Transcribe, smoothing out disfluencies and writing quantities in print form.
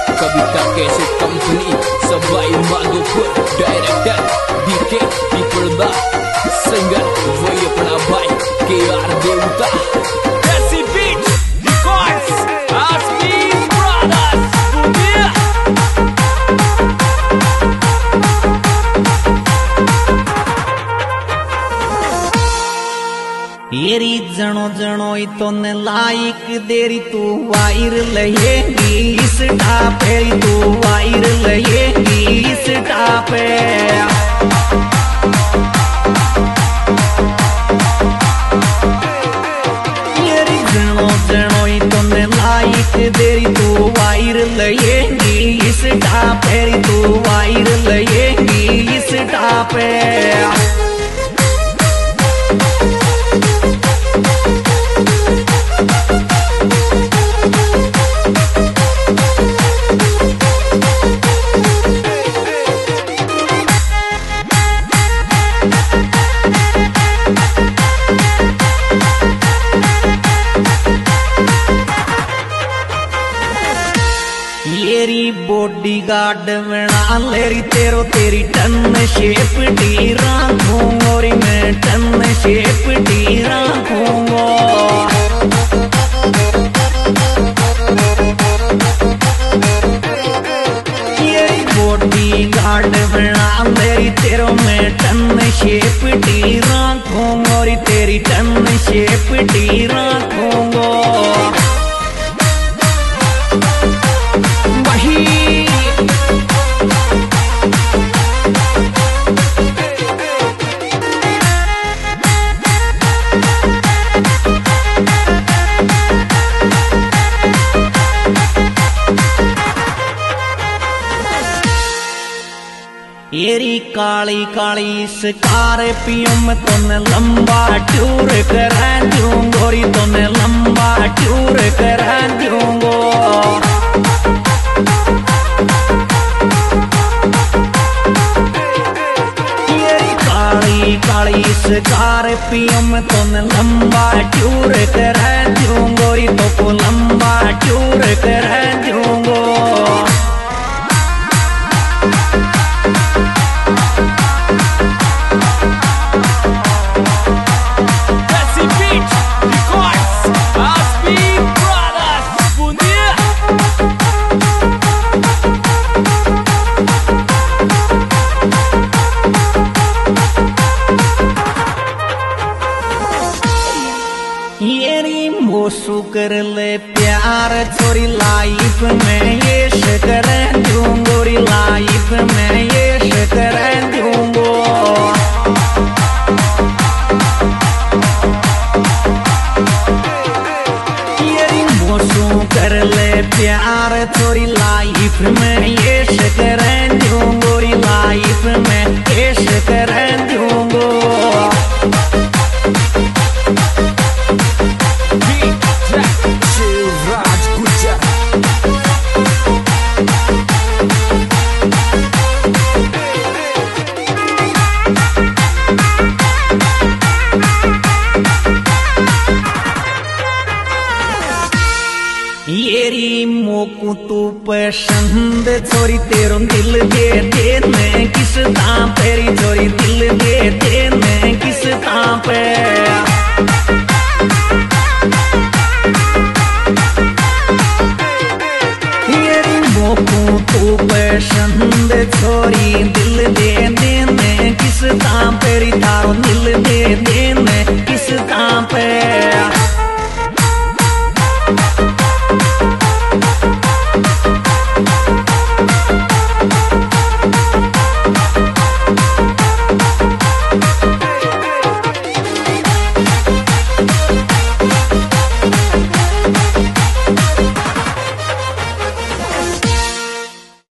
कविता कैसे company Sawai Madhopur, director D K Peepal बा, singer वही अपना भाई KR देवता। देसी बीट रिकॉर्ड्स आसमी ब्रदर्स दुनिया। येरी जनो जनो तो ने लाइक देरी तू वायरल रहेगी इस टापे, तू वायरल रहेगी इस टापे। येरी जनो जनो तो ने लाइक देरी तू वायरल रहेगी इस टापे, तू वायरल रहेगी इस टापे। येरी बॉडी गार्ड बना लेरी तेरो तेरी टन शेप डी रखूंगा, और मैं टन शेप डी रखूंगा। येरी बॉडी गार्ड बना लेरी तेरो मैं टन शेप डी रखूंगा, और तेरी टन शेप डी रखूंगा। येरी काली काली स्कॉर्पियो में तोने लंबा टूर करा दूंगा, गोरी तोने लंबा टूर करा दूंगा। येरी काली काली स्कॉर्पियो में तोने लंबा टूर करा दूंगा, गोरी तो को लंबा टूर करा दूंगा। येरी मोसू कर ले प्यार छोरी लाइफ में ये कर दूंगा, गोरी लाइफ में ये कर दूंगा। येरी मोसू कर ले प्यार छोरी लाइफ में ये कर दूंगा, गोरी लाइफ में ये कर दूंगा। येरी मोकू तू पसंद छोरी तेरो दिल दे देने किस तां पेरी, छोरी दिल दे देने किस तां पे। येरी मोकू तू पसंद छोरी दिल दे देने किस तां पेरी, तारो दिल दे